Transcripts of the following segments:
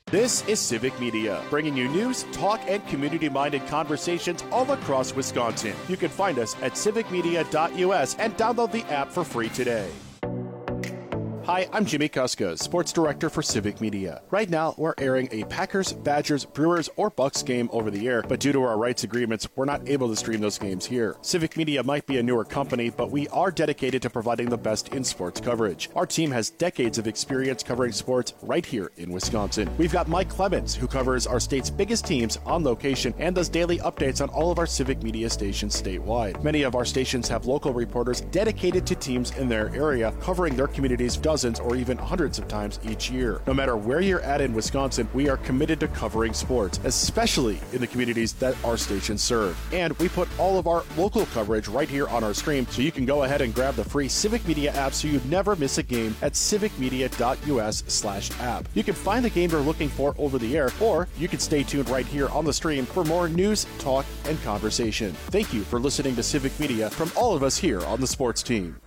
This is Civic Media, bringing you news, talk, and community-minded conversations all across Wisconsin. You can find us at civicmedia.us and download the app for free today. Hi, I'm Jimmy Kuska, Sports Director for Civic Media. Right now, we're airing a Packers, Badgers, Brewers, or Bucks game over the air, but due to our rights agreements, we're not able to stream those games here. Civic Media might be a newer company, but we are dedicated to providing the best in sports coverage. Our team has decades of experience covering sports right here in Wisconsin. We've got Mike Clemens, who covers our state's biggest teams on location and does daily updates on all of our Civic Media stations statewide. Many of our stations have local reporters dedicated to teams in their area, covering their communities dozens or even hundreds of times each year. No matter where you're at in Wisconsin, we are committed to covering sports, especially in the communities that our stations serve. And we put all of our local coverage right here on our stream, so you can go ahead and grab the free Civic Media app so you never miss a game at civicmedia.us/app. You can find the game you're looking for over the air, or you can stay tuned right here on the stream for more news, talk, and conversation. Thank you for listening to Civic Media from all of us here on the sports team.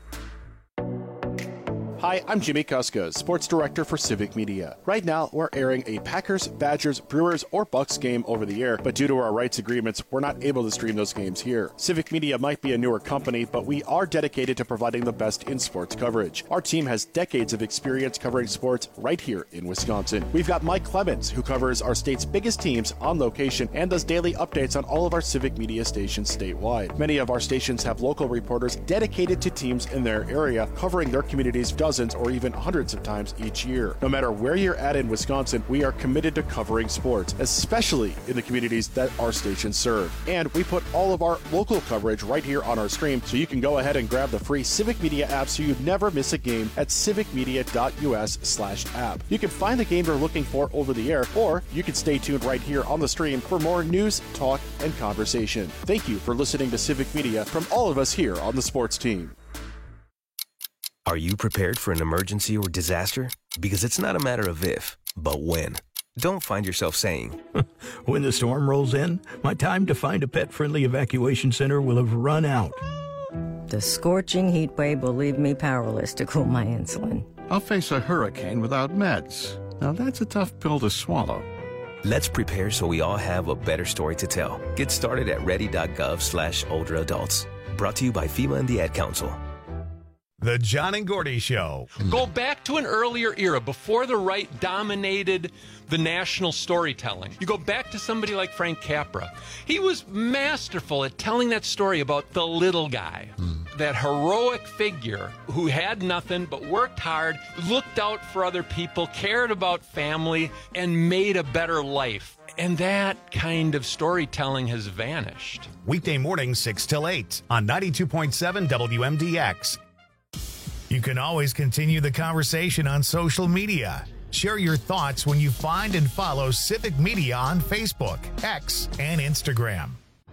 Hi, I'm Jimmy Kuska, Sports Director for Civic Media. Right now, we're airing a Packers, Badgers, Brewers, or Bucks game over the air, but due to our rights agreements, we're not able to stream those games here. Civic Media might be a newer company, but we are dedicated to providing the best in sports coverage. Our team has decades of experience covering sports right here in Wisconsin. We've got Mike Clemens, who covers our state's biggest teams on location and does daily updates on all of our Civic Media stations statewide. Many of our stations have local reporters dedicated to teams in their area, covering their communities dozens or even hundreds of times each year. No matter where you're at in Wisconsin, we are committed to covering sports, especially in the communities that our stations serve. And we put all of our local coverage right here on our stream, so you can go ahead and grab the free Civic Media app so you never miss a game at civicmedia.us/app. You can find the game you're looking for over the air, or you can stay tuned right here on the stream for more news, talk, and conversation. Thank you for listening to Civic Media from all of us here on the sports team. Are you prepared for an emergency or disaster? Because it's not a matter of if, but when. Don't find yourself saying, when the storm rolls in, my time to find a pet-friendly evacuation center will have run out. The scorching heat wave will leave me powerless to cool my insulin. I'll face a hurricane without meds. Now that's a tough pill to swallow. Let's prepare so we all have a better story to tell. Get started at ready.gov/older adults. Brought to you by FEMA and the Ad Council. The John and Gordy Show. Go back to an earlier era before the right dominated the national storytelling. You go back to somebody like Frank Capra. He was masterful at telling that story about the little guy, that heroic figure who had nothing but worked hard, looked out for other people, cared about family, and made a better life. And that kind of storytelling has vanished. Weekday mornings 6 till 8 on 92.7 WMDX. You can always continue the conversation on social media. Share your thoughts when you find and follow Civic Media on Facebook, X, and Instagram.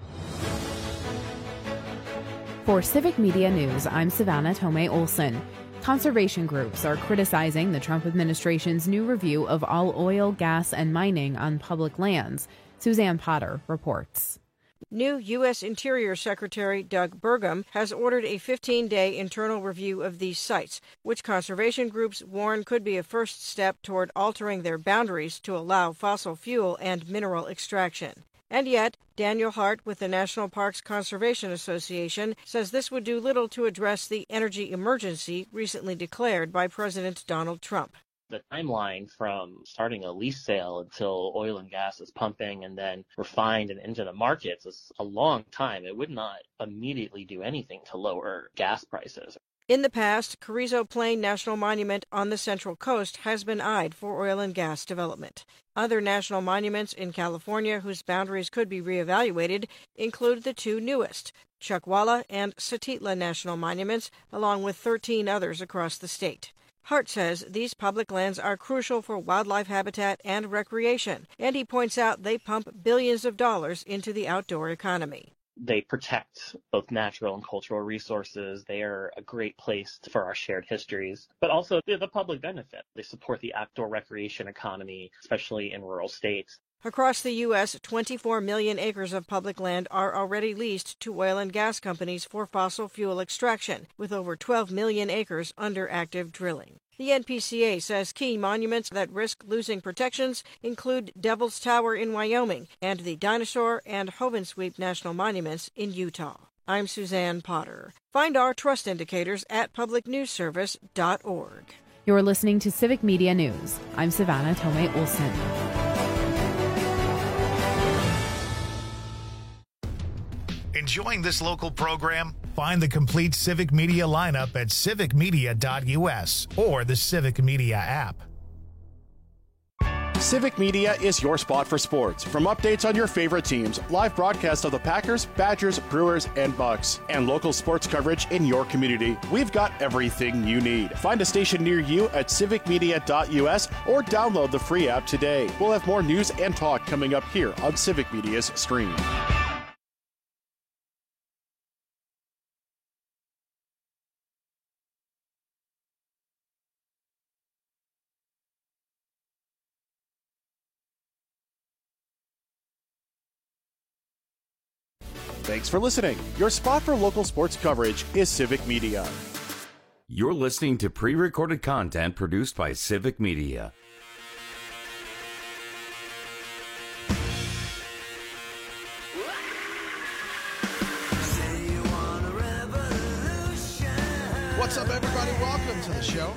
For Civic Media News, I'm Savannah Tomei Olson. Conservation groups are criticizing the Trump administration's new review of all oil, gas, and mining on public lands. Suzanne Potter reports. New U.S. Interior Secretary Doug Burgum has ordered a 15-day internal review of these sites, which conservation groups warn could be a first step toward altering their boundaries to allow fossil fuel and mineral extraction. And yet, Daniel Hart with the National Parks Conservation Association says this would do little to address the energy emergency recently declared by President Donald Trump. The timeline from starting a lease sale until oil and gas is pumping and then refined and into the markets is a long time. It would not immediately do anything to lower gas prices. In the past, Carrizo Plain National Monument on the Central Coast has been eyed for oil and gas development. Other national monuments in California whose boundaries could be reevaluated include the two newest, Chuckwalla and Satitla National Monuments, along with 13 others across the state. Hart says these public lands are crucial for wildlife habitat and recreation, and he points out they pump billions of dollars into the outdoor economy. They protect both natural and cultural resources. They are a great place for our shared histories, but also the public benefit. They support the outdoor recreation economy, especially in rural states. Across the U.S., 24 million acres of public land are already leased to oil and gas companies for fossil fuel extraction, with over 12 million acres under active drilling. The NPCA says key monuments that risk losing protections include Devil's Tower in Wyoming and the Dinosaur and Hovensweep National Monuments in Utah. I'm Suzanne Potter. Find our trust indicators at publicnewsservice.org. You're listening to Civic Media News. I'm Savannah Tomei Olson. Enjoying this local program? Find the complete Civic Media lineup at civicmedia.us or the Civic Media app. Civic Media is your spot for sports. From updates on your favorite teams, live broadcasts of the Packers, Badgers, Brewers, and Bucks, and local sports coverage in your community, we've got everything you need. Find a station near you at civicmedia.us or download the free app today. We'll have more news and talk coming up here on Civic Media's stream. Thanks for listening. Your spot for local sports coverage is Civic Media. You're listening to pre-recorded content produced by Civic Media. What's up, everybody? Welcome to the show.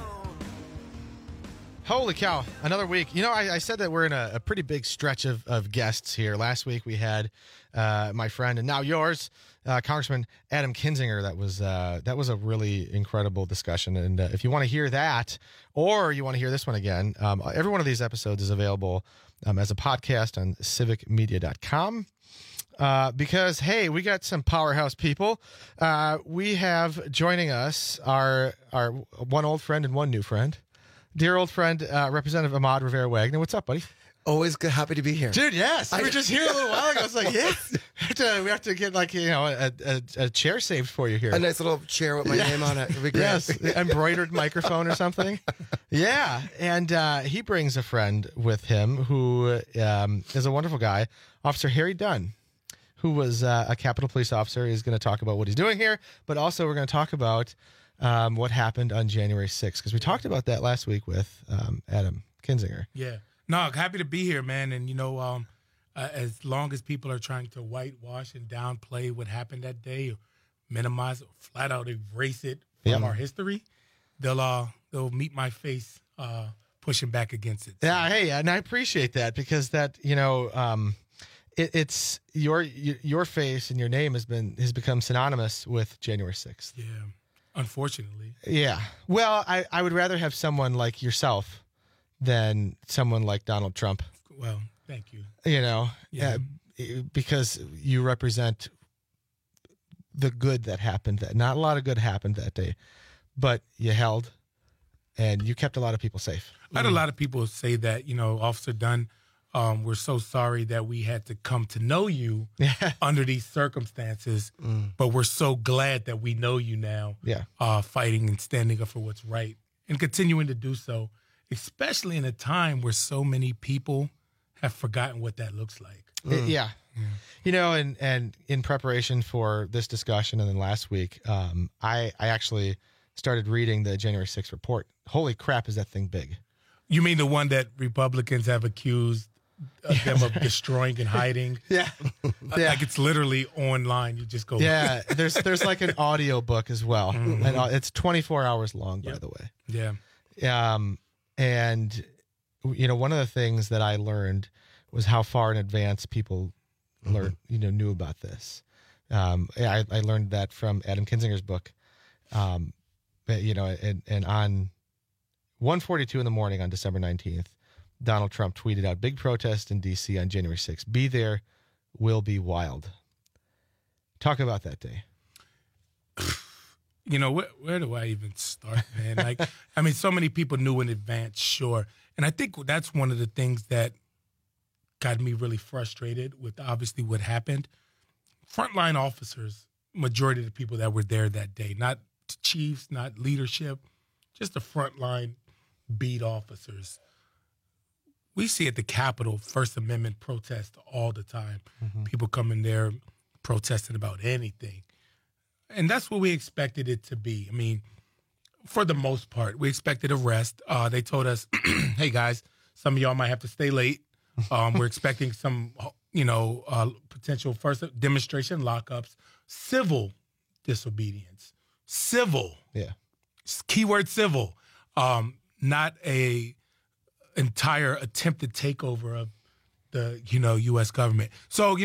Holy cow, another week. You know, I said that we're in a pretty big stretch of guests here. Last week we had my friend and now yours, Congressman Adam Kinzinger. That was a really incredible discussion. And if you want to hear that, or you want to hear this one again, every one of these episodes is available as a podcast on civicmedia.com. Because, hey, we got some powerhouse people. We have joining us our one old friend and one new friend. Dear old friend, Representative Ahmad Rivera-Wagner. What's up, buddy? Always good, happy to be here. Dude, yes. We were just here a little while ago. I was like, yes. We have to get, like, you know, a chair saved for you here. A nice little chair with my name on it. It'd be great. Yes, embroidered microphone or something. Yeah, and he brings a friend with him who is a wonderful guy, Officer Harry Dunn, who was a Capitol Police officer. He's going to talk about what he's doing here, but also we're going to talk about what happened on January 6th, because we talked about that last week with Adam Kinzinger. Yeah. No, happy to be here, man. And, you know, as long as people are trying to whitewash and downplay what happened that day, or minimize it, or flat out erase it from our history, they'll meet my face pushing back against it. So. Yeah, hey, and I appreciate that, because that, you know, it's your face and your name has become synonymous with January 6th. Yeah. Unfortunately. Yeah. Well, I would rather have someone like yourself than someone like Donald Trump. Well, thank you. You know, because you represent the good that happened. Not a lot of good happened that day, but you held and you kept a lot of people safe. I had a lot of people say that, you know, Officer Dunn, we're so sorry that we had to come to know you under these circumstances, but we're so glad that we know you now, fighting and standing up for what's right and continuing to do so, especially in a time where so many people have forgotten what that looks like. Yeah. You know, and in preparation for this discussion and then last week, I actually started reading the January 6th report. Holy crap, is that thing big? You mean the one that Republicans have accused them of destroying and hiding? Yeah. Like it's literally online. You just go. Yeah, there's like an audio book as well. And it's 24 hours long, by the way. Yeah. And, you know, one of the things that I learned was how far in advance people knew about this. I learned that from Adam Kinzinger's book. You know, and on 1:42 in the morning on December 19th, Donald Trump tweeted out, "Big protest in D.C. on January 6th. Be there, will be wild." Talk about that day. You know, where do I even start, man? Like, I mean, so many people knew in advance, sure. And I think that's one of the things that got me really frustrated with obviously what happened. Frontline officers, majority of the people that were there that day, not chiefs, not leadership, just the frontline beat officers. We see at the Capitol First Amendment protests all the time. People coming there protesting about anything. And that's what we expected it to be. I mean, For the most part, we expected arrest. They told us, "Hey guys, some of y'all might have to stay late. We're expecting some, potential first demonstration lockups, civil disobedience, civil. Yeah, keyword civil, not a entire attempted takeover of the U.S. government. So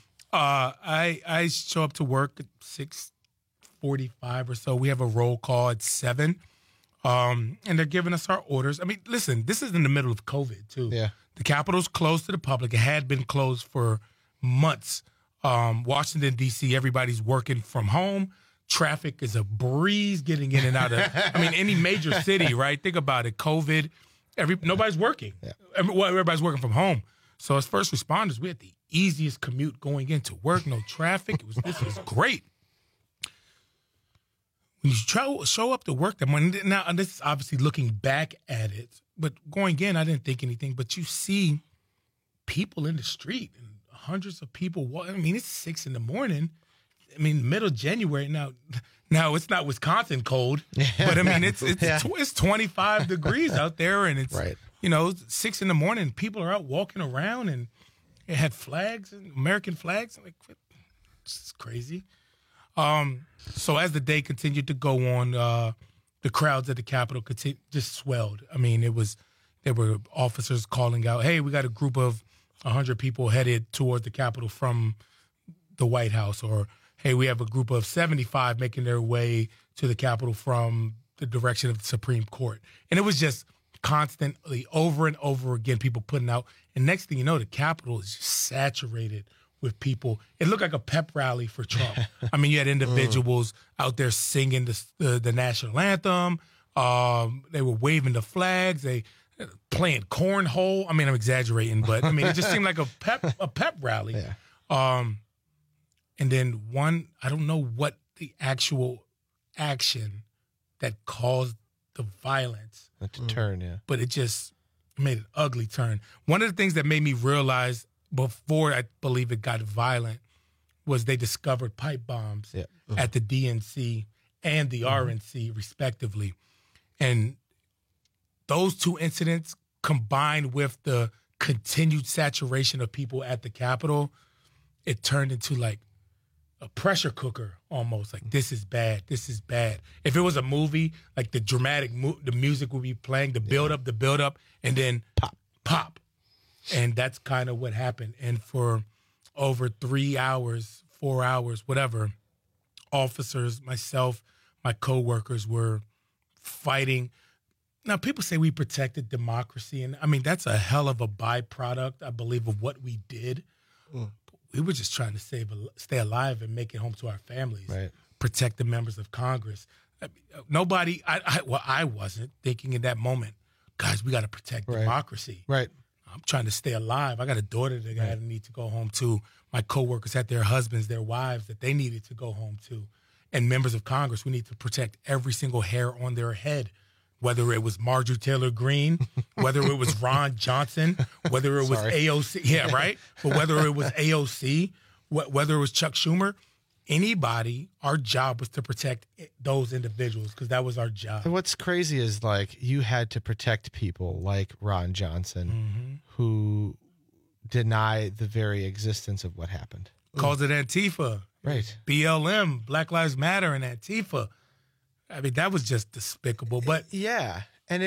I show up to work at 6:45 or so. We have a roll call at 7, and they're giving us our orders. I mean, listen, this is in the middle of COVID too. Yeah, the Capitol's closed to the public. It had been closed for months. Washington D.C. Everybody's working from home. Traffic is a breeze getting in and out of. Any major city, right? Think about it. COVID. Nobody's working. Yeah. Everybody's working from home. So as first responders, we had the easiest commute going into work. No traffic. This was great. When you show up to work that morning, now and this is obviously looking back at it, but going in, I didn't think anything. But you see people in the street and hundreds of people. It's 6 a.m. Middle of January now. Now it's not Wisconsin cold, but it's 25 degrees out there, and it's right. 6 a.m. People are out walking around, and it had flags, and American flags. I'm like, this is crazy. So as the day continued to go on, the crowds at the Capitol just swelled. There were officers calling out, "Hey, we got a group of 100 people headed toward the Capitol from the White House," or "Hey, we have a group of 75 making their way to the Capitol from the direction of the Supreme Court." And it was just constantly over and over again, people putting out. And next thing you know, the Capitol is just saturated with people. It looked like a pep rally for Trump. You had individuals out there singing the national anthem. They were waving the flags. They playing cornhole. I'm exaggerating, but it just seemed like a pep rally. Yeah. And then I don't know what the actual action that caused the violence. To turn, yeah. But it just made an ugly turn. One of the things that made me realize before I believe it got violent was they discovered pipe bombs at the DNC and the RNC, respectively. And those two incidents, combined with the continued saturation of people at the Capitol, it turned into like a pressure cooker almost. Like, this is bad. This is bad. If it was a movie, like the dramatic, the music would be playing, the build up, and then pop. And that's kind of what happened. And for over 3 hours, 4 hours, whatever, officers, myself, my coworkers were fighting. Now, people say we protected democracy. And that's a hell of a byproduct, I believe, of what we did. We were just trying to stay alive and make it home to our families, right. Protect the members of Congress. Nobody, I wasn't thinking in that moment, guys, we got to protect democracy. Right. I'm trying to stay alive. I got a daughter that I need to go home to. My coworkers had their husbands, their wives that they needed to go home to. And members of Congress, we need to protect every single hair on their head, whether it was Marjorie Taylor Greene, whether it was Ron Johnson, whether it was AOC. Yeah, right? But whether it was AOC, whether it was Chuck Schumer, anybody, our job was to protect those individuals because that was our job. And what's crazy is, like, you had to protect people like Ron Johnson who deny the very existence of what happened. Calls it Antifa. Right. BLM, Black Lives Matter, and Antifa. That was just despicable. But yeah. And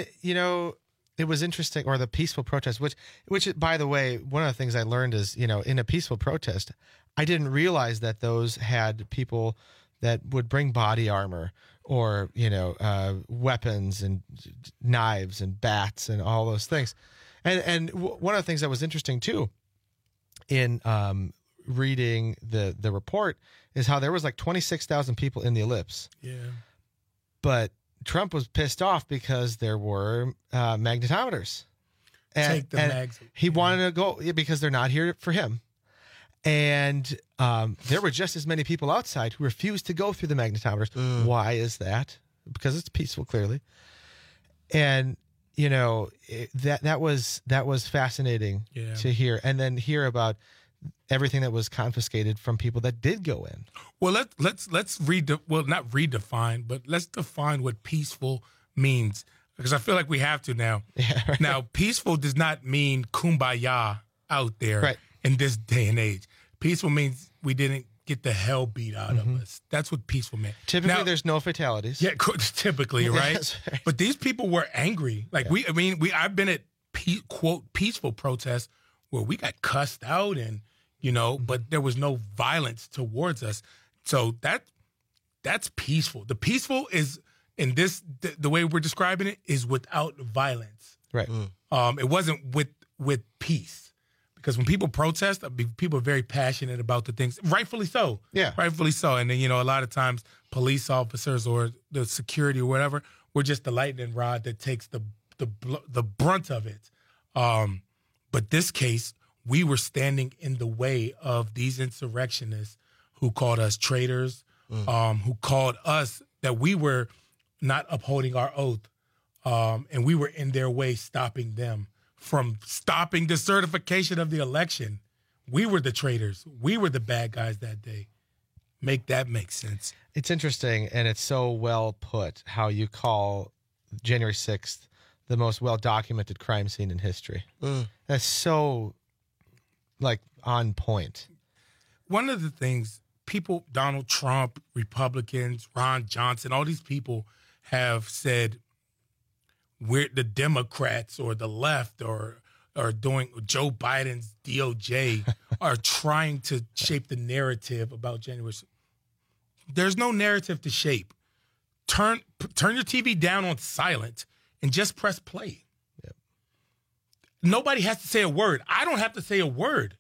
it was interesting, or the peaceful protest, which by the way, one of the things I learned is, in a peaceful protest, I didn't realize that those had people that would bring body armor or, weapons and knives and bats and all those things. And one of the things that was interesting too in reading the report is how there was like 26,000 people in the ellipse. Yeah. But Trump was pissed off because there were magnetometers. Take the mags. He wanted to go because they're not here for him. And there were just as many people outside who refused to go through the magnetometers. Why is that? Because it's peaceful, clearly. And that was fascinating to hear, and then hear about everything that was confiscated from people that did go in. Well, let's not redefine, but let's define what peaceful means, because I feel like we have to now. Yeah, right. Now, peaceful does not mean kumbaya out there in this day and age. Peaceful means we didn't get the hell beat out of us. That's what peaceful meant. Typically, there's no fatalities. Yeah, typically, right? Right? But these people were angry. Like I've been at quote peaceful protests where we got cussed out and but there was no violence towards us. So that's peaceful. The peaceful is in this the way we're describing it is without violence. Right. It wasn't with peace. Because when people protest, people are very passionate about the things, rightfully so. Yeah. Rightfully so. And then, a lot of times police officers or the security or whatever, we're just the lightning rod that takes the brunt of it. But this case, we were standing in the way of these insurrectionists who called us traitors, who called us that we were not upholding our oath, and we were in their way stopping them from stopping the certification of the election. We were the traitors. We were the bad guys that day. Make that make sense. It's interesting, and it's so well put how you call January 6th the most well-documented crime scene in history. That's so, on point. One of the things people, Donald Trump, Republicans, Ron Johnson, all these people have said, we're the Democrats or the left or doing Joe Biden's DOJ are trying to shape the narrative about January 6th. There's no narrative to shape. Turn your TV down on silent and just press play. Yep. Nobody has to say a word. I don't have to say a word.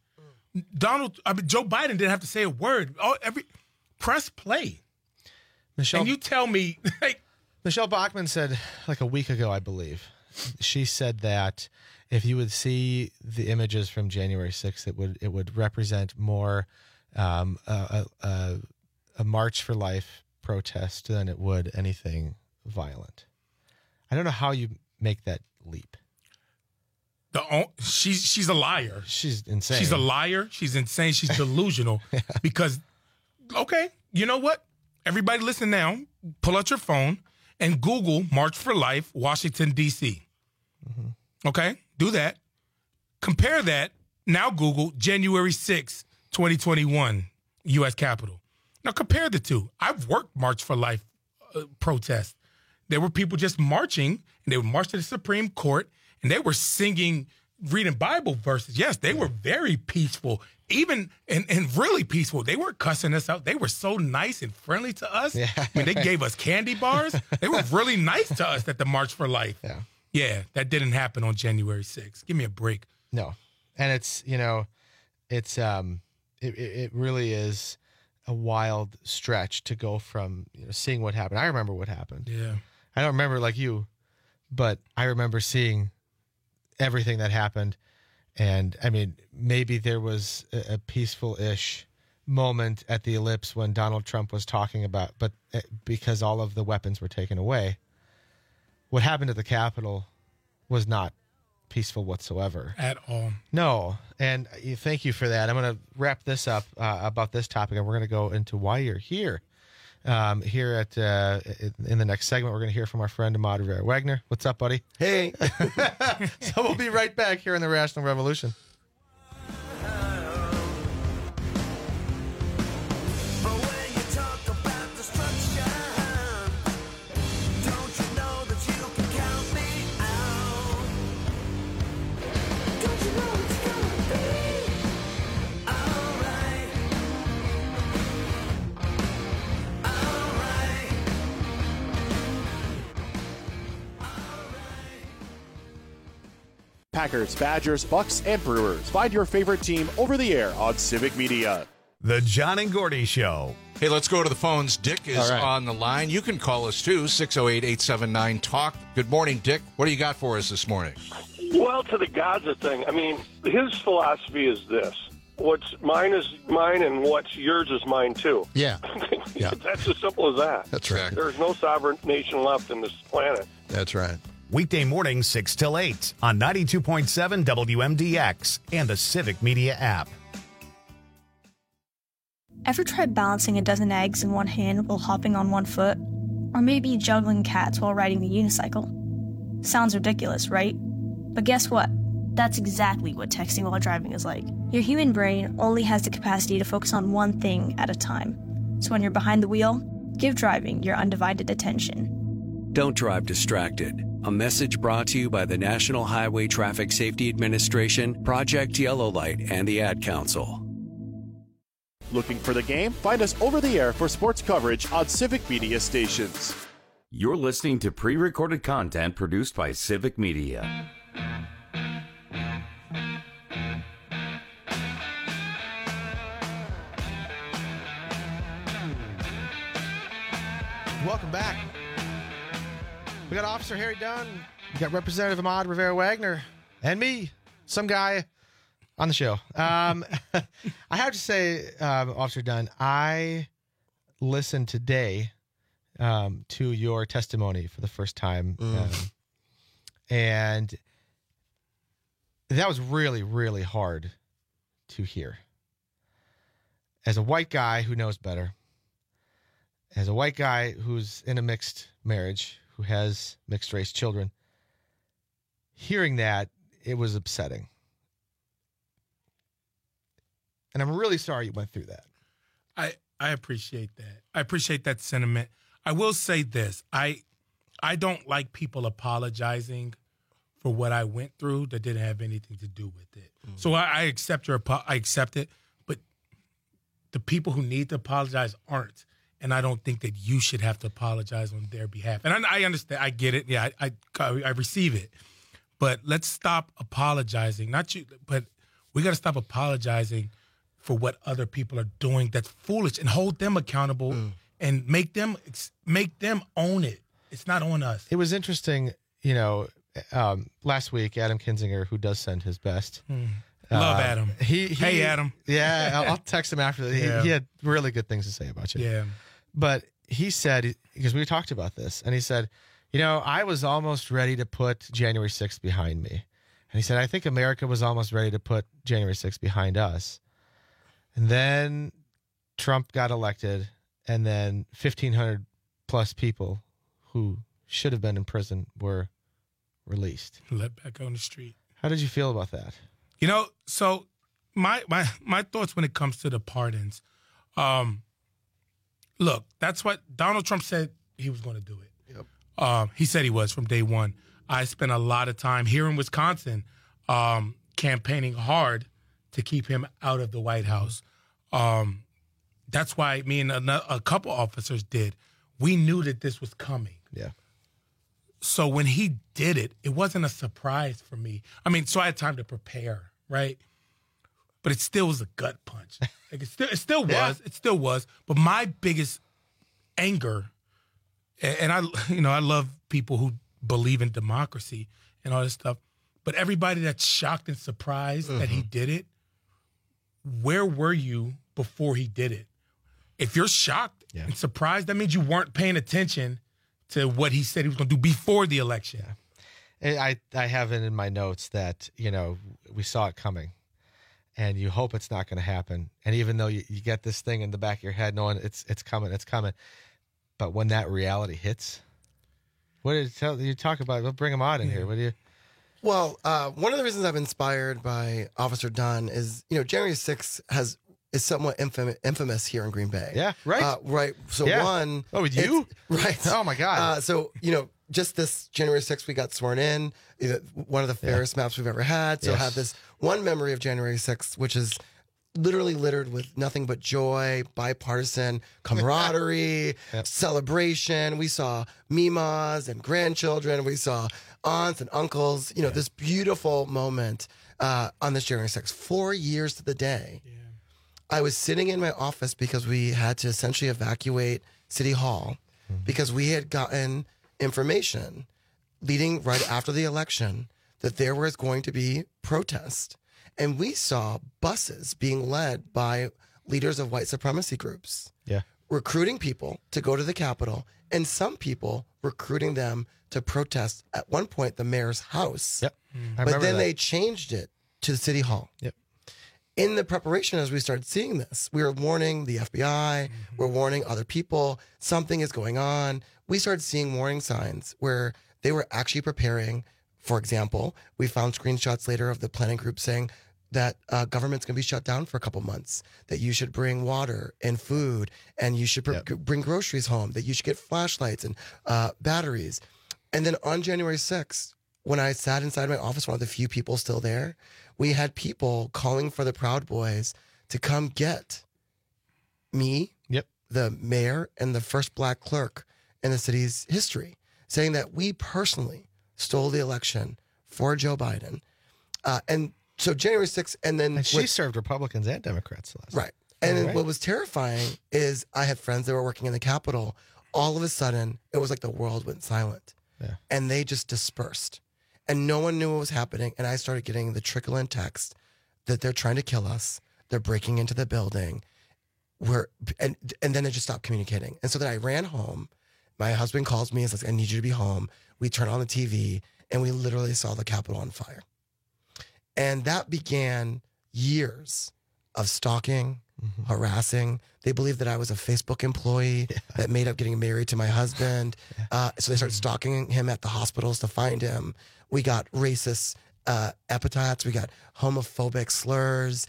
Joe Biden didn't have to say a word. Press play. Michelle, and you tell me, Michelle Bachmann said a week ago, I believe, she said that if you would see the images from January 6th, it would represent more a March for Life protest than it would anything violent. I don't know how you make that leap. She's a liar. She's insane. She's a liar. She's insane. She's delusional. Because, okay, you know what? Everybody listen now. Pull out your phone and Google March for Life, Washington, D.C. Okay? Do that. Compare that. Now Google January 6, 2021, U.S. Capitol. Now compare the two. I've worked March for Life protests. There were people just marching, and they would march to the Supreme Court, and they were singing, reading Bible verses. Yes, they were very peaceful, even and really peaceful. They weren't cussing us out. They were so nice and friendly to us. Yeah. I mean, they gave us candy bars. They were really nice to us at the March for Life. Yeah, that didn't happen on January 6th. Give me a break. No. And it's, it really is a wild stretch to go from seeing what happened. I remember what happened. Yeah. I don't remember like you, but I remember seeing everything that happened. And I mean, maybe there was a peaceful-ish moment at the Ellipse when Donald Trump was talking about, but because all of the weapons were taken away, what happened at the Capitol was not peaceful whatsoever. At all. No. And thank you for that. I'm going to wrap this up about this topic, and we're going to go into why you're here. Here at in the next segment, we're going to hear from our friend Ahmad Rivera-Wagner. What's up, buddy? Hey. So we'll be right back here in the Rational Revolution. Packers, Badgers, Bucks, and Brewers. Find your favorite team over the air on Civic Media. The John and Gordy Show. Hey, let's go to the phones. Dick is on the line. You can call us too, 608-879-TALK. Good morning, Dick. What do you got for us this morning? Well, to the Gaza thing, I mean, his philosophy is this. What's mine is mine, and what's yours is mine, too. Yeah. That's as simple as that. That's right. There's no sovereign nation left in this planet. That's right. Weekday mornings 6 till 8 on 92.7 WMDX and the Civic Media app. Ever tried balancing a dozen eggs in one hand while hopping on one foot? Or maybe juggling cats while riding a unicycle? Sounds ridiculous, right? But guess what? That's exactly what texting while driving is like. Your human brain only has the capacity to focus on one thing at a time. So when you're behind the wheel, give driving your undivided attention. Don't drive distracted. A message brought to you by the National Highway Traffic Safety Administration, Project Yellow Light, and the Ad Council. Looking for the game? Find us over the air for sports coverage on Civic Media stations. You're listening to pre-recorded content produced by Civic Media. Welcome back. We got Officer Harry Dunn. We got Representative Ahmad Rivera-Wagner. And me, some guy on the show. I have to say, Officer Dunn, I listened today to your testimony for the first time. And that was really, really hard to hear. As a white guy who knows better, as a white guy who's in a mixed marriage, who has mixed race children, hearing that, it was upsetting. And I'm really sorry you went through that. I appreciate that. I appreciate that sentiment. I will say this. I don't like people apologizing for what I went through that didn't have anything to do with it. So I accept I accept it, but the people who need to apologize aren't. And I don't think that you should have to apologize on their behalf. And I understand. I get it. Yeah, I receive it. But let's stop apologizing. Not you, but we got to stop apologizing for what other people are doing that's foolish, and hold them accountable and make them own it. It's not on us. It was interesting, last week, Adam Kinzinger, who does send his best. Love Adam. Hey, Adam. Yeah, I'll text him after. He had really good things to say about you. Yeah. But he said, because we talked about this, and he said, I was almost ready to put January 6th behind me. And he said, I think America was almost ready to put January 6th behind us. And then Trump got elected, and then 1,500 plus people who should have been in prison were released. Let back on the street. How did you feel about that? So my thoughts when it comes to the pardons, look, that's what Donald Trump said he was going to do it. Yep. He said he was from day one. I spent a lot of time here in Wisconsin campaigning hard to keep him out of the White House. That's why me and a couple officers did. We knew that this was coming. Yeah. So when he did it, it wasn't a surprise for me. I mean, so I had time to prepare, right? But it still was a gut punch. Like it still was. But my biggest anger, and I love people who believe in democracy and all this stuff, but everybody that's shocked and surprised that he did it, where were you before he did it? If you're shocked and surprised, that means you weren't paying attention to what he said he was going to do before the election. Yeah. I have it in my notes that, we saw it coming, and you hope it's not going to happen. And even though you get this thing in the back of your head knowing it's coming. But when that reality hits, what did you talk about? We'll bring him on in here. What do you? Well, one of the reasons I'm inspired by Officer Dunn is, January 6th is somewhat infamous here in Green Bay. Yeah, right. Right. So one. Oh, with you? Right. Oh, my God. So, just this January 6th, we got sworn in. One of the fairest maps we've ever had. So I have this one memory of January 6th, which is literally littered with nothing but joy, bipartisan camaraderie, celebration. We saw mimas and grandchildren. We saw aunts and uncles. This beautiful moment on this January 6th. 4 years to the day. Yeah. I was sitting in my office because we had to essentially evacuate City Hall because we had gotten information leading right after the election that there was going to be protest. And we saw buses being led by leaders of white supremacy groups, recruiting people to go to the Capitol, and some people recruiting them to protest at one point the mayor's house. Yep. But then they changed it to the City Hall. Yep. in the preparation, as we started seeing this, we were warning the FBI, we're warning other people, something is going on. We started seeing warning signs where they were actually preparing. For example, we found screenshots later of the planning group saying that government's going to be shut down for a couple months, that you should bring water and food, and you should bring groceries home, that you should get flashlights and batteries. And then on January 6th, when I sat inside my office, one of the few people still there, we had people calling for the Proud Boys to come get me, the mayor, and the first black clerk in the city's history, saying that we personally stole the election for Joe Biden. And so January 6th, and then... And she served Republicans and Democrats last. Right. And then what was terrifying is I had friends that were working in the Capitol. All of a sudden, it was like the world went silent. Yeah. And they just dispersed. And no one knew what was happening. And I started getting the trickle-in text that they're trying to kill us. They're breaking into the building. And then they just stopped communicating. And so then I ran home. My husband calls me and says, I need you to be home. We turn on the TV, and we literally saw the Capitol on fire. And that began years of stalking, harassing. They believed that I was a Facebook employee that made up getting married to my husband. So they started stalking him at the hospitals to find him. We got racist epithets. We got homophobic slurs.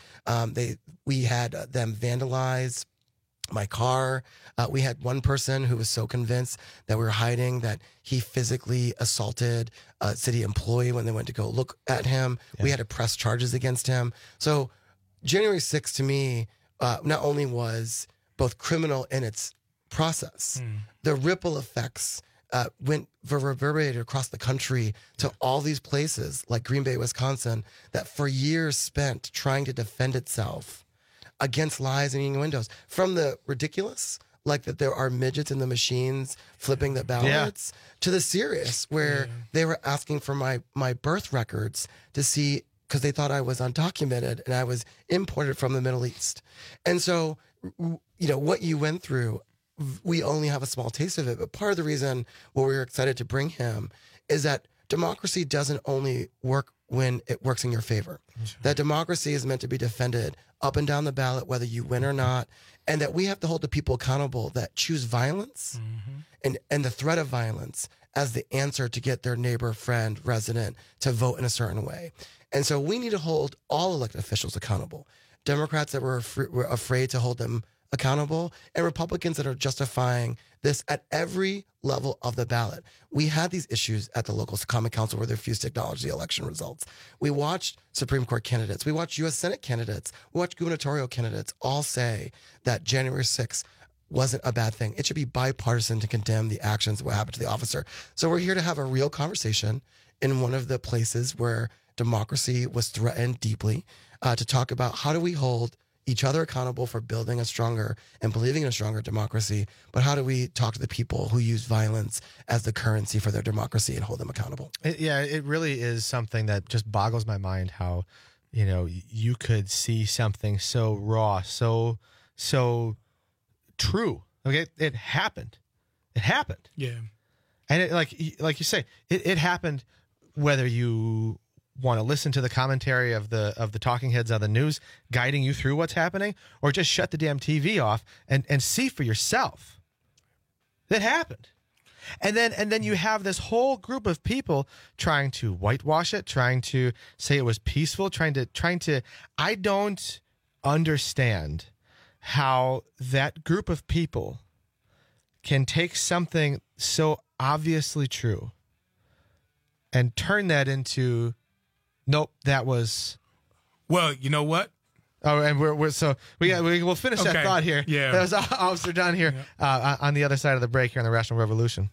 We had them vandalize my car. We had one person who was so convinced that we were hiding that he physically assaulted a city employee when they went to go look at him. Yeah. We had to press charges against him. So January 6th to me not only was both criminal in its process, the ripple effects went reverberated across the country to all these places like Green Bay, Wisconsin, that for years spent trying to defend itself against lies and eating windows. From the ridiculous, like that there are midgets in the machines flipping the ballots, to the serious, where they were asking for my birth records to see, because they thought I was undocumented and I was imported from the Middle East. And so, what you went through, we only have a small taste of it. But part of the reason why we were excited to bring him is that democracy doesn't only work when it works in your favor. That democracy is meant to be defended up and down the ballot, whether you win or not, and that we have to hold the people accountable that choose violence and the threat of violence as the answer to get their neighbor, friend, resident to vote in a certain way. And so we need to hold all elected officials accountable. Democrats that were afraid to hold them accountable, and Republicans that are justifying this at every level of the ballot. We had these issues at the local common council where they refused to acknowledge the election results. We watched Supreme Court candidates. We watched U.S. Senate candidates. We watched gubernatorial candidates all say that January 6th wasn't a bad thing. It should be bipartisan to condemn the actions of what happened to the officer. So we're here to have a real conversation in one of the places where democracy was threatened deeply, to talk about how do we hold each other accountable for building a stronger and believing in a stronger democracy, but how do we talk to the people who use violence as the currency for their democracy and hold them accountable? It really is something that just boggles my mind how, you could see something so raw, so true. Okay, it happened. It happened. Yeah. And it, like you say, it happened whether you want to listen to the commentary of the talking heads on the news guiding you through what's happening, or just shut the damn TV off and see for yourself. That happened. And then you have this whole group of people trying to whitewash it, trying to say it was peaceful, trying to I don't understand how that group of people can take something so obviously true and turn that into, nope, that was. Well, you know what? Oh, and we'll finish that thought here. Yeah, that was Officer Dunn here on the other side of the break here on the Rational Revolution.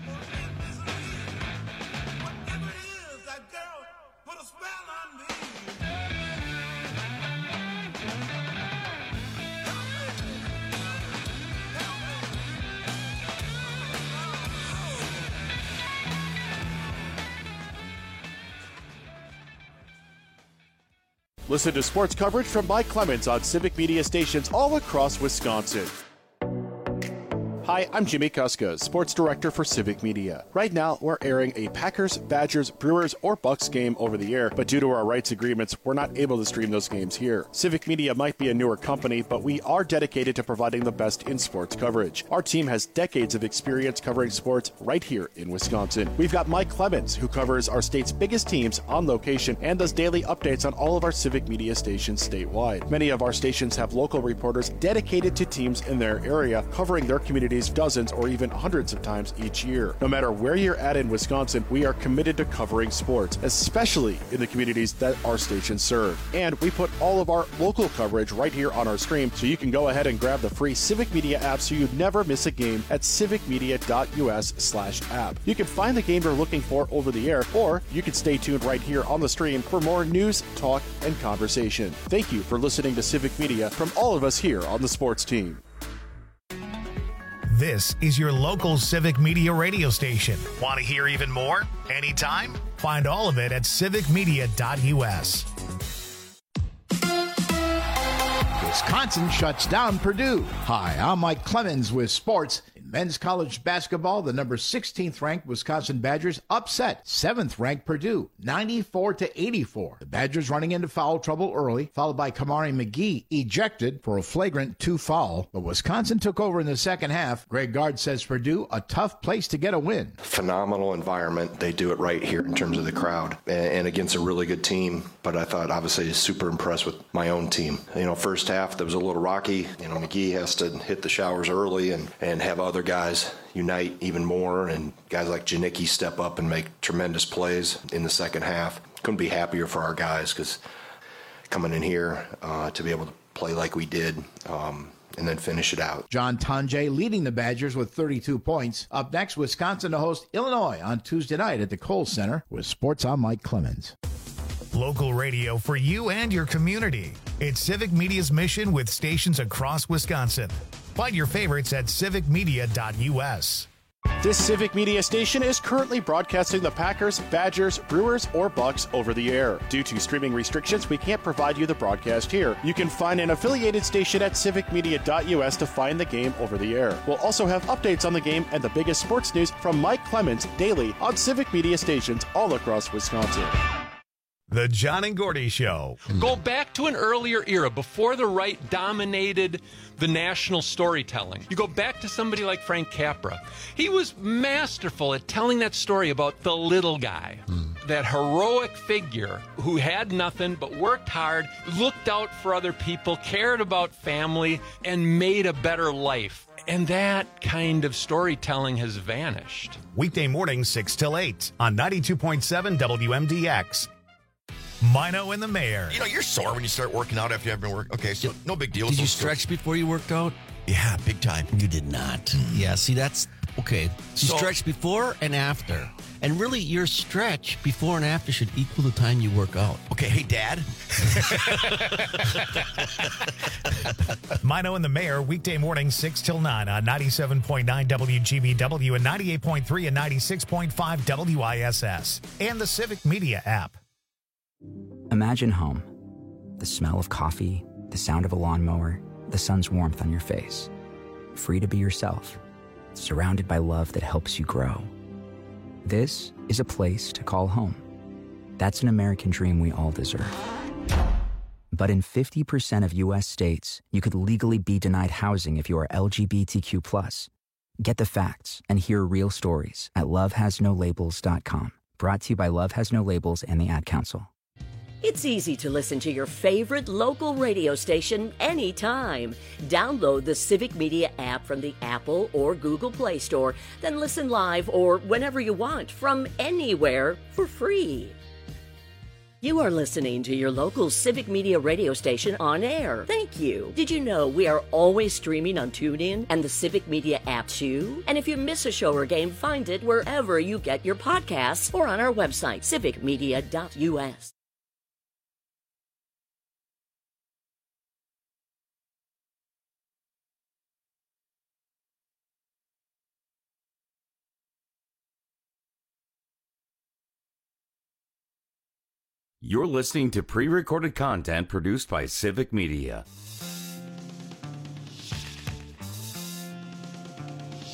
Listen to sports coverage from Mike Clemens on Civic Media stations all across Wisconsin. Hi, I'm Jimmy Kuska, Sports Director for Civic Media. Right now, we're airing a Packers, Badgers, Brewers, or Bucks game over the air, but due to our rights agreements, we're not able to stream those games here. Civic Media might be a newer company, but we are dedicated to providing the best in sports coverage. Our team has decades of experience covering sports right here in Wisconsin. We've got Mike Clemens, who covers our state's biggest teams on location and does daily updates on all of our Civic Media stations statewide. Many of our stations have local reporters dedicated to teams in their area, covering their communities dozens or even hundreds of times each year. No matter where you're at in Wisconsin, we are committed to covering sports, especially in the communities that our stations serve. And we put all of our local coverage right here on our stream, so you can go ahead and grab the free Civic Media app so you never miss a game at civicmedia.us/app. You can find the game you're looking for over the air, or you can stay tuned right here on the stream for more news, talk, and conversation. Thank you for listening to Civic Media from all of us here on the sports team. This is your local Civic Media radio station. Want to hear even more? Anytime? Find all of it at civicmedia.us. Wisconsin shuts down Purdue. Hi, I'm Mike Clemens with sports. In men's college basketball, the number 16th ranked Wisconsin Badgers upset 7th ranked Purdue, 94-84. The Badgers running into foul trouble early, followed by Kamari McGee ejected for a flagrant 2 foul. But Wisconsin took over in the second half. Greg Gard says Purdue a tough place to get a win. Phenomenal environment. They do it right here in terms of the crowd and against a really good team. But I thought obviously super impressed with my own team. First half that was a little rocky. McGee has to hit the showers early and have other guys unite even more, and guys like Janicki step up and make tremendous plays in the second half. Couldn't be happier for our guys, because coming in here to be able to play like we did and then finish it out. John Tonje leading the Badgers with 32 points. Up next, Wisconsin to host Illinois on Tuesday night at the Kohl Center. With sports, I'm Mike Clemens. Local radio for you and your community. It's Civic Media's mission with stations across Wisconsin. Find your favorites at civicmedia.us. This Civic Media station is currently broadcasting the Packers, Badgers, Brewers, or Bucks over the air. Due to streaming restrictions, we can't provide you the broadcast here. You can find an affiliated station at civicmedia.us to find the game over the air. We'll also have updates on the game and the biggest sports news from Mike Clemens daily on Civic Media stations all across Wisconsin. The John and Gordy Show. Go back to an earlier era before the right dominated the national storytelling. You go back to somebody like Frank Capra. He was masterful at telling that story about the little guy, that heroic figure who had nothing but worked hard, looked out for other people, cared about family, and made a better life. And that kind of storytelling has vanished. Weekday mornings 6 till 8 on 92.7 WMDX. Mino and the Mayor. You're sore when you start working out after you haven't been working. Okay, so no big deal. Did you stretch before you worked out? Yeah, big time. You did not. Yeah, see, that's okay. You stretch before and after. And really, your stretch before and after should equal the time you work out. Okay, hey, Dad. Mino and the Mayor, weekday morning 6 till 9 on 97.9 WGBW and 98.3 and 96.5 WISS. And the Civic Media app. Imagine home. The smell of coffee, the sound of a lawnmower, the sun's warmth on your face. Free to be yourself, surrounded by love that helps you grow. This is a place to call home. That's an American dream we all deserve. But in 50% of U.S. states, you could legally be denied housing if you are LGBTQ+. Get the facts and hear real stories at lovehasnolabels.com. Brought to you by Love Has No Labels and the Ad Council. It's easy to listen to your favorite local radio station anytime. Download the Civic Media app from the Apple or Google Play Store, then listen live or whenever you want from anywhere for free. You are listening to your local Civic Media radio station on air. Thank you. Did you know we are always streaming on TuneIn and the Civic Media app too? And if you miss a show or game, find it wherever you get your podcasts or on our website, civicmedia.us. You're listening to pre-recorded content produced by Civic Media.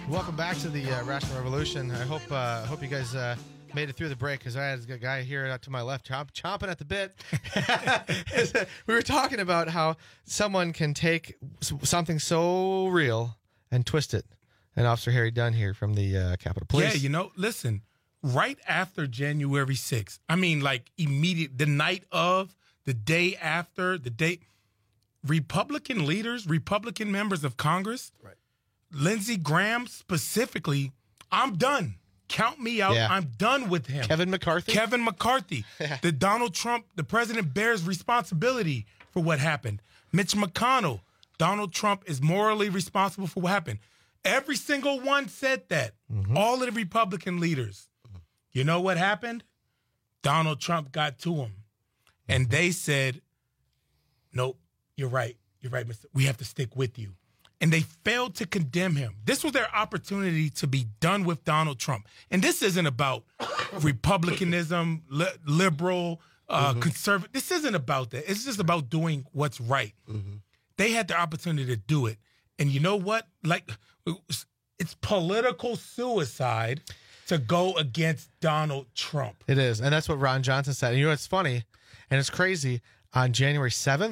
Welcome back to the Rational Revolution. I hope you guys made it through the break, because I had a guy here to my left chomping at the bit. We were talking about how someone can take something so real and twist it. And Officer Harry Dunn here from the Capitol Police. Yeah, listen, right after January 6th, I mean, like immediate, the night of, the day after, the day, Republican leaders, Republican members of Congress, right. Lindsey Graham specifically, I'm done. Count me out. Yeah. I'm done with him. Kevin McCarthy. The Donald Trump, the president bears responsibility for what happened. Mitch McConnell, Donald Trump is morally responsible for what happened. Every single one said that. Mm-hmm. All of the Republican leaders. You know what happened? Donald Trump got to him. And they said, nope, you're right. You're right, mister. We have to stick with you. And they failed to condemn him. This was their opportunity to be done with Donald Trump. And this isn't about republicanism, liberal, conservative. This isn't about that. It's just about doing what's right. Mm-hmm. They had the opportunity to do it. And you know what? Like, it's political suicide to go against Donald Trump. It is. And that's what Ron Johnson said. And you know what's funny? And it's crazy. On January 7th,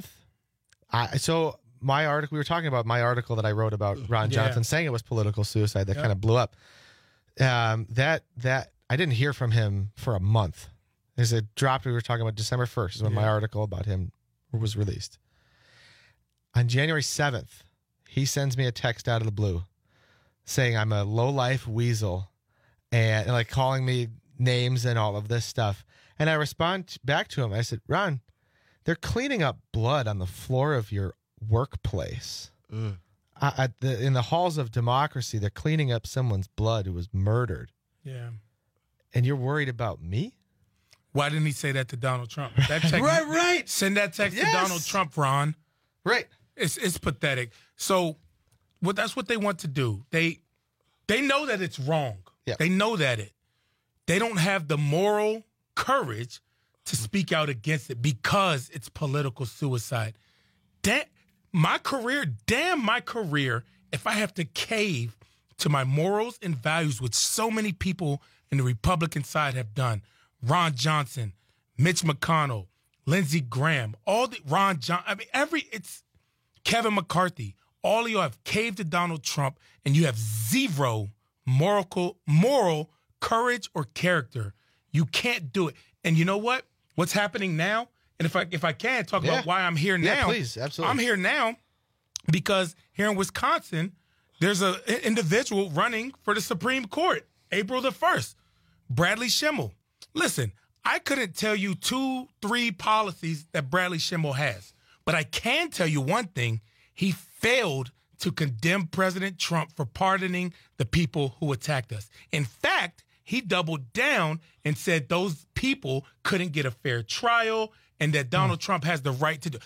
my article, we were talking about my article that I wrote about Ron Johnson saying it was political suicide that kind of blew up. That I didn't hear from him for a month. As it dropped, we were talking about December 1st is when my article about him was released. On January 7th, he sends me a text out of the blue saying I'm a low-life weasel and like calling me names and all of this stuff. And I respond back to him. I said, Ron, they're cleaning up blood on the floor of your workplace. In the halls of democracy, they're cleaning up someone's blood who was murdered. Yeah. And you're worried about me? Why didn't he say that to Donald Trump? That text, right. Send that text to Donald Trump, Ron. Right. It's pathetic. So that's what they want to do. They know that it's wrong. Yeah. They know that they don't have the moral courage to speak out against it because it's political suicide. Damn my career if I have to cave to my morals and values, which so many people in the Republican side have done. Ron Johnson, Mitch McConnell, Lindsey Graham, it's Kevin McCarthy. All of you have caved to Donald Trump, and you have zero moral courage or character. You can't do it. And you know what? What's happening now? And if I can talk about why I'm here now. Yeah, please, absolutely. I'm here now because here in Wisconsin, there's an individual running for the Supreme Court, April the 1st, Bradley Schimmel. Listen, I couldn't tell you 2-3 policies that Bradley Schimmel has, but I can tell you one thing. He failed to condemn President Trump for pardoning the people who attacked us. In fact, he doubled down and said those people couldn't get a fair trial and that Donald Trump has the right to do.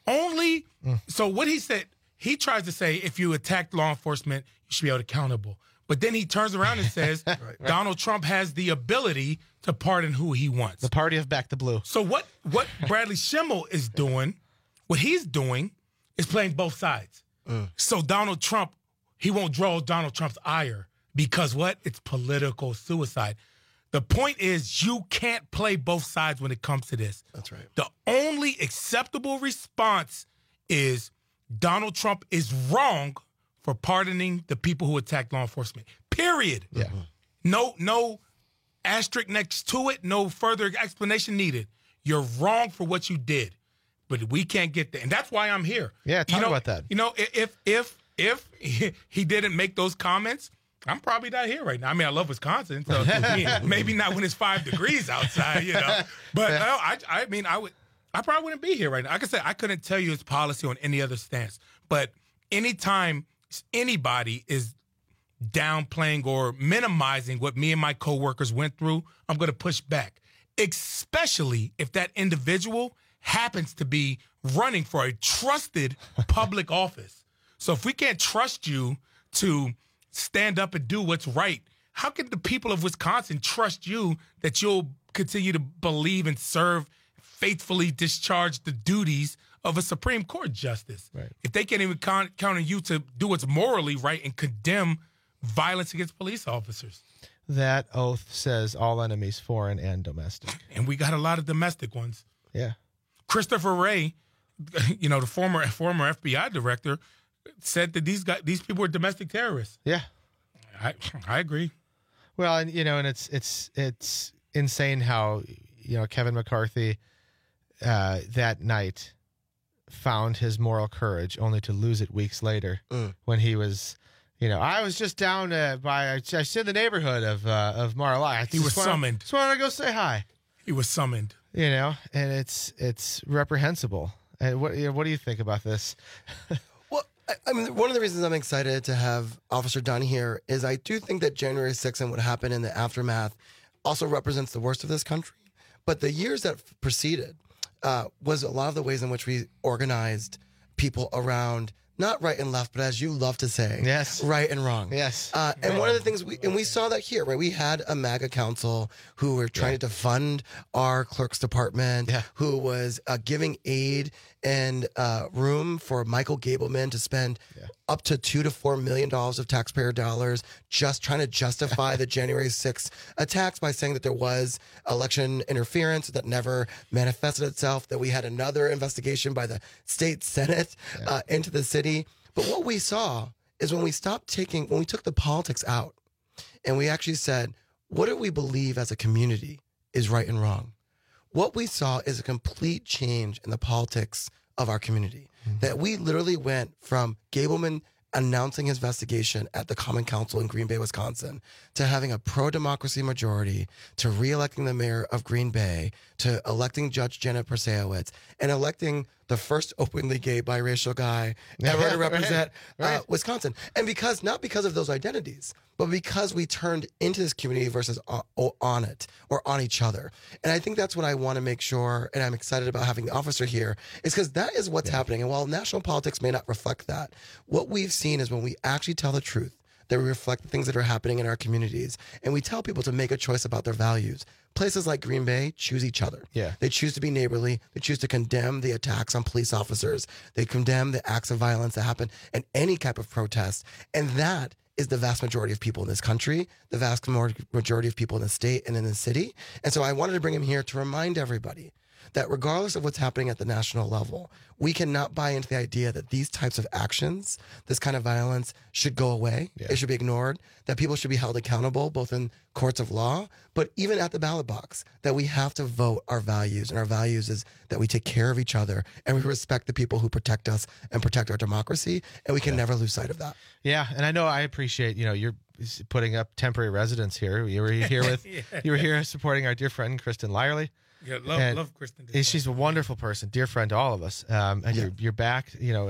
So what he said, he tries to say if you attack law enforcement, you should be held accountable. But then he turns around and says Donald Trump has the ability to pardon who he wants. The party of Back the Blue. So what Bradley Schimmel is doing, what he's doing is playing both sides. So Donald Trump, he won't draw Donald Trump's ire because what? It's political suicide. The point is you can't play both sides when it comes to this. That's right. The only acceptable response is Donald Trump is wrong for pardoning the people who attacked law enforcement. Period. Yeah. No asterisk next to it. No further explanation needed. You're wrong for what you did, but we can't get there, and that's why I'm here. Yeah, talk about that. You know, if he didn't make those comments, I'm probably not here right now. I mean, I love Wisconsin, so maybe not when it's 5 degrees outside, you know. But no, I probably wouldn't be here right now. Like I said, I couldn't tell you his policy on any other stance. But anytime anybody is downplaying or minimizing what me and my coworkers went through, I'm going to push back, especially if that individual happens to be running for a trusted public office. So if we can't trust you to stand up and do what's right, how can the people of Wisconsin trust you that you'll continue to believe and serve, faithfully discharge the duties of a Supreme Court justice? Right. If they can't even count on you to do what's morally right and condemn violence against police officers. That oath says all enemies, foreign and domestic. And we got a lot of domestic ones. Yeah. Christopher Wray, the former FBI director, said that these people were domestic terrorists. Yeah. I agree. Well, and it's insane how Kevin McCarthy that night found his moral courage only to lose it weeks later when he was, I was just down I stood in the neighborhood of Mar-a-Lago. He was summoned. Just wanted to go say hi. He was summoned. And it's reprehensible. And what do you think about this? Well, I mean, one of the reasons I'm excited to have Officer Dunn here is I do think that January 6th and what happened in the aftermath also represents the worst of this country. But the years that preceded was a lot of the ways in which we organized people around not right and left, but as you love to say, yes, right and wrong. Yes. And one of the things we saw that here, right? We had a MAGA council who were trying to fund our clerk's department, who was giving aid and room for Michael Gableman to spend up to $2 to $4 million of taxpayer dollars just trying to justify the January 6th attacks by saying that there was election interference that never manifested itself, that we had another investigation by the state Senate into the city. But what we saw is when we took the politics out and we actually said, what do we believe as a community is right and wrong? What we saw is a complete change in the politics of our community. That we literally went from Gableman announcing his investigation at the Common Council in Green Bay, Wisconsin, to having a pro-democracy majority, to re-electing the mayor of Green Bay, to electing Judge Janet Prasewicz, and electing the first openly gay biracial guy ever to represent Wisconsin. And not because of those identities, but because we turned into this community versus on it or on each other. And I think that's what I want to make sure, and I'm excited about having the officer here, is because that is what's happening. And while national politics may not reflect that, what we've seen is when we actually tell the truth, that we reflect the things that are happening in our communities, and we tell people to make a choice about their values. Places like Green Bay choose each other. Yeah. They choose to be neighborly. They choose to condemn the attacks on police officers. They condemn the acts of violence that happen in any type of protest. And that is the vast majority of people in this country, the vast majority of people in the state and in the city. And so I wanted to bring him here to remind everybody that regardless of what's happening at the national level, we cannot buy into the idea that these types of actions, this kind of violence, should go away. It should be ignored, that people should be held accountable, both in courts of law, but even at the ballot box, that we have to vote our values. And our values is that we take care of each other and we respect the people who protect us and protect our democracy. And we can never lose sight of that. Yeah. And I know I appreciate, you're putting up temporary residence here. You were here you were here supporting our dear friend, Kristen Lyerly. Yeah, love Kristen. She's a wonderful person, dear friend to all of us. And you're back,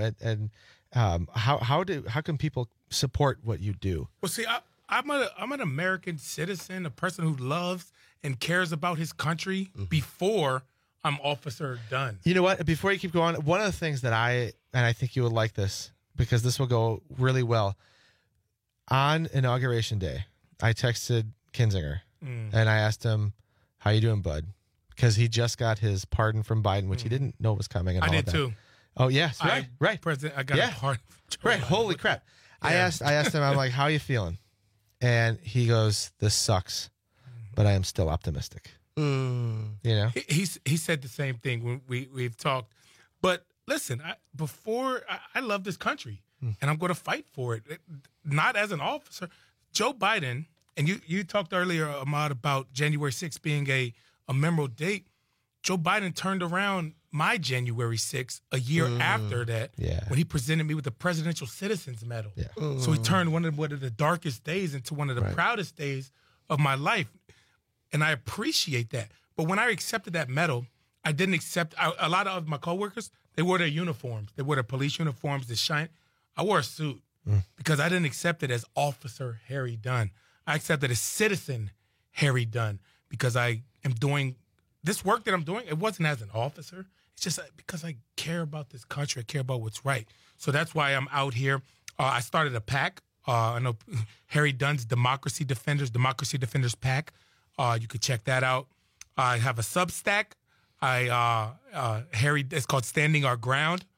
how can people support what you do? Well, see, I'm an American citizen, a person who loves and cares about his country before I'm Officer Dunn. You know what? Before you keep going, one of the things that I think you would like this, because this will go really well. On Inauguration Day, I texted Kinzinger and I asked him, "How you doing, bud?" Because he just got his pardon from Biden, which he didn't know was coming. And I all did that. too. Oh yes, right. President, I got a pardon. Right. Holy crap! Yeah. I asked him. I'm like, "How are you feeling?" And he goes, "This sucks, but I am still optimistic." He said the same thing when we've talked. But listen, I love this country, and I'm going to fight for it. Not as an officer. Joe Biden, and you talked earlier, Ahmad, about January 6th being a memorable date. Joe Biden turned around my January 6th a year after that when he presented me with the Presidential Citizens Medal. Yeah. So he turned one of the darkest days into one of the proudest days of my life. And I appreciate that. But when I accepted that medal, I didn't accept a lot of my coworkers, they wore their uniforms. They wore their police uniforms that shine. I wore a suit because I didn't accept it as Officer Harry Dunn. I accepted as Citizen Harry Dunn because I am doing this work that I'm doing. It wasn't as an officer. It's just because I care about this country. I care about what's right. So that's why I'm out here. I started a PAC. I know Harry Dunn's Democracy Defenders PAC. You could check that out. I have a Substack. It's called Standing Our Ground.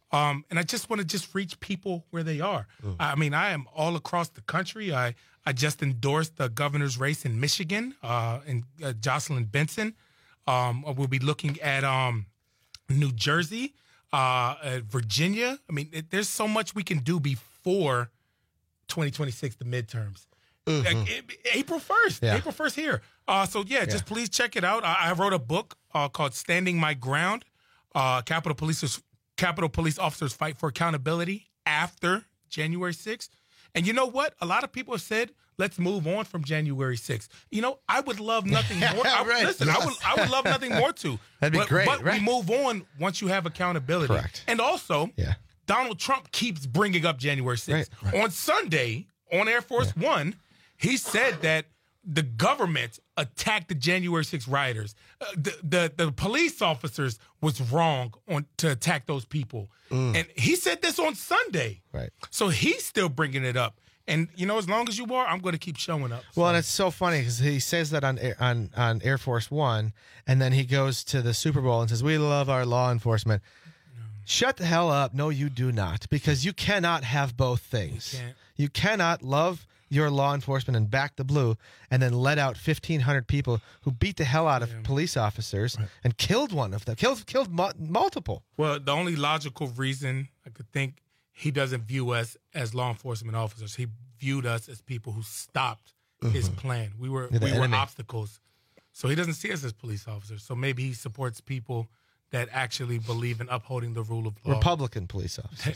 And I just want to just reach people where they are. I mean, I am all across the country. I just endorsed the governor's race in Michigan, and Jocelyn Benson. We'll be looking at New Jersey, Virginia. I mean, there's so much we can do before 2026, the midterms. April 1st. Yeah. April 1st here. Just please check it out. I wrote a book called Standing My Ground, Capitol Police Officers Fight for Accountability After January 6th. And you know what? A lot of people have said, let's move on from January 6th. You know, I would love nothing more. I would love nothing more to. That'd be great, But right? we move on once you have accountability. Correct. And also, Donald Trump keeps bringing up January 6th. Right. On Sunday, on Air Force One, he said that the government attacked the January 6th rioters. The police officers was wrong to attack those people. And he said this on Sunday. Right. So he's still bringing it up. And, you know, as long as you are, I'm going to keep showing up. Well, and it's so funny because he says that on Air Force One, and then he goes to the Super Bowl and says, we love our law enforcement. Shut the hell up. No, you do not, because you cannot have both things. You cannot love your law enforcement and back the blue and then let out 1,500 people who beat the hell out of police officers and killed one of them, killed multiple. Well, the only logical reason I could think he doesn't view us as law enforcement officers. He viewed us as people who stopped his plan. We were obstacles. So he doesn't see us as police officers. So maybe he supports people that actually believe in upholding the rule of law. Republican police officers.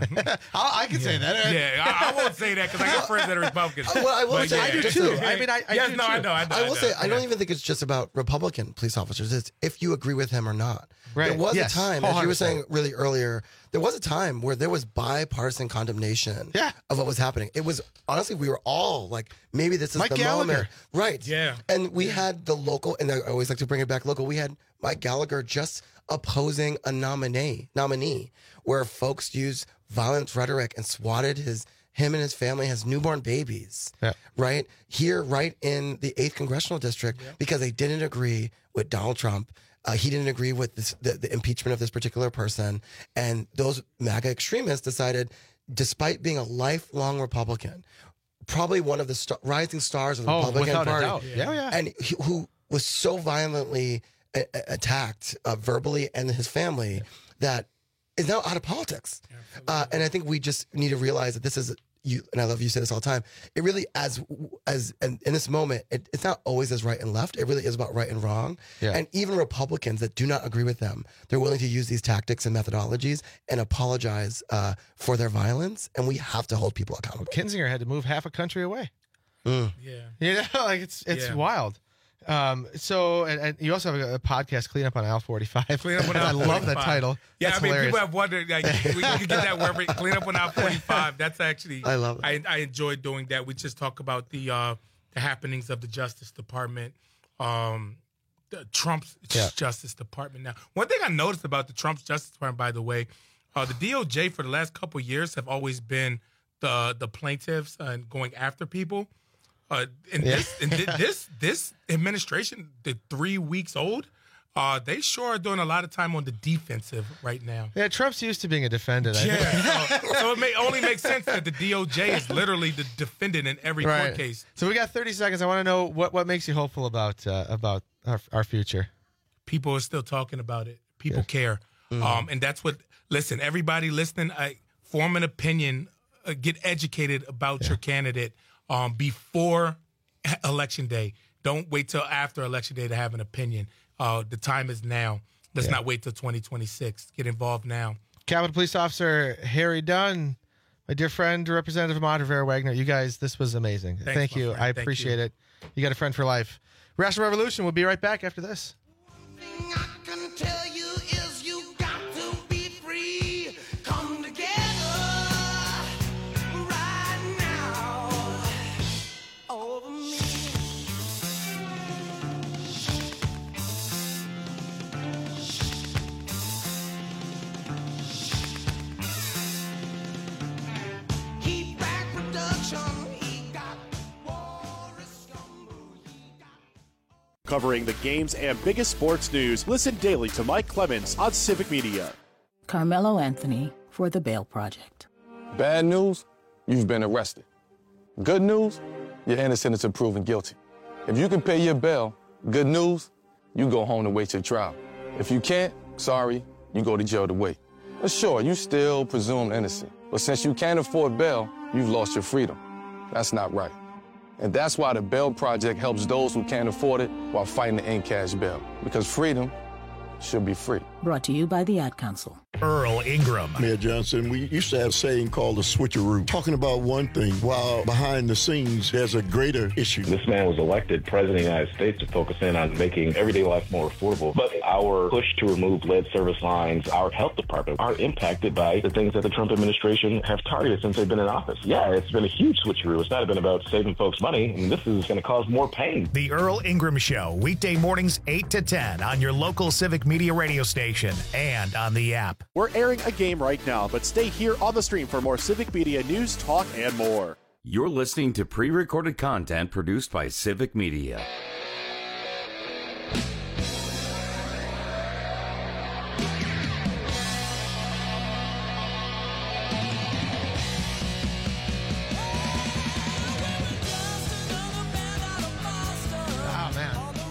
I can say that. Yeah, I won't say that because I got friends that are Republicans. Well, I will say I do too. I mean, I do too. I know. I will say, I don't even think it's just about Republican police officers. It's if you agree with him or not. Right. There was a time, as you were 100%. saying really earlier, there was a time where there was bipartisan condemnation of what was happening. It was, honestly, we were all like, maybe this is Mike the Gallagher. moment. Right. Yeah. And we had the local, and I always like to bring it back local, we had Mike Gallagher just opposing a nominee where folks used violent rhetoric and swatted him and his family, his newborn babies, right here, right in the 8th Congressional District, because they didn't agree with Donald Trump. He didn't agree with the impeachment of this particular person. And those MAGA extremists decided, despite being a lifelong Republican, probably one of the rising stars of the Republican Party, and who was so violently attacked verbally and his family that is now out of politics. And I think we just need to realize that this is, you, and I love you say this all the time, it really, as in this moment, it's not always as right and left. It really is about right and wrong. And even Republicans that do not agree with them, they're willing to use these tactics and methodologies and apologize for their violence. And we have to hold people accountable. Kinzinger had to move half a country away. Yeah. You know, like it's wild. So, and you also have a podcast, Clean Up on Aisle 45. Clean Up on Aisle 45. I love that title. Yeah, That's I mean, hilarious. people have wondered, like, we can get that wherever. Clean Up on Aisle 45. That's actually, I love it. I enjoy doing that. We just talk about the happenings of the Justice Department, Trump's Justice Department. Now, one thing I noticed about the Trump's Justice Department, by the way, the DOJ for the last couple of years have always been the plaintiffs and going after people. This administration, the 3 weeks old, they sure are doing a lot of time on the defensive right now. Yeah, Trump's used to being a defendant. I think. So it only makes sense that the DOJ is literally the defendant in every court case. So we got 30 seconds. I want to know what makes you hopeful about our future. People are still talking about it. People care. And that's what, listen, everybody listening, form an opinion, get educated about your candidate before Election Day. Don't wait till after Election Day to have an opinion. The time is now. Let's not wait till 2026. Get involved now. Capitol Police Officer Harry Dunn, my dear friend, Representative Ahmad Rivera-Wagner. You guys, this was amazing. Thank you. I appreciate it. You got a friend for life. Rational Revolution. We'll be right back after this. Covering the games and biggest sports news, listen daily to Mike Clemens on Civic Media. Carmelo Anthony for the Bail Project. Bad news, you've been arrested. Good news, you're innocent until proven guilty. If you can pay your bail, good news, you go home to wait your trial. If you can't, sorry, you go to jail to wait. But sure, you still presumed innocent. But since you can't afford bail, you've lost your freedom. That's not right. And that's why the Bail Project helps those who can't afford it while fighting to end cash bail. Because freedom should be free. Brought to you by the Ad Council. Earl Ingram. Mayor Johnson, we used to have a saying called the switcheroo, talking about one thing while behind the scenes there's a greater issue. This man was elected president of the United States to focus in on making everyday life more affordable. But our push to remove lead service lines, our health department, are impacted by the things that the Trump administration have targeted since they've been in office. Yeah, it's been a huge switcheroo. It's not been about saving folks money, and this is going to cause more pain. The Earl Ingram Show, weekday mornings 8 to 10 on your local Civic Media radio station and on the app. We're airing a game right now, but stay here on the stream for more Civic Media news, talk, and more. You're listening to pre-recorded content produced by Civic Media. Oh, man.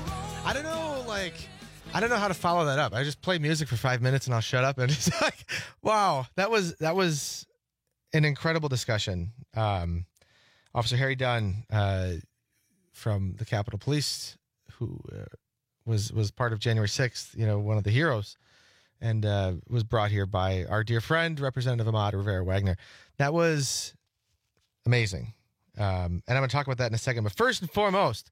I don't know how to follow that up. I just play music for 5 minutes and I'll shut up. And it's like, wow, that was an incredible discussion. Officer Harry Dunn from the Capitol Police, who was part of January 6th, one of the heroes, and was brought here by our dear friend, Representative Ahmad Rivera-Wagner. That was amazing. And I'm going to talk about that in a second. But first and foremost,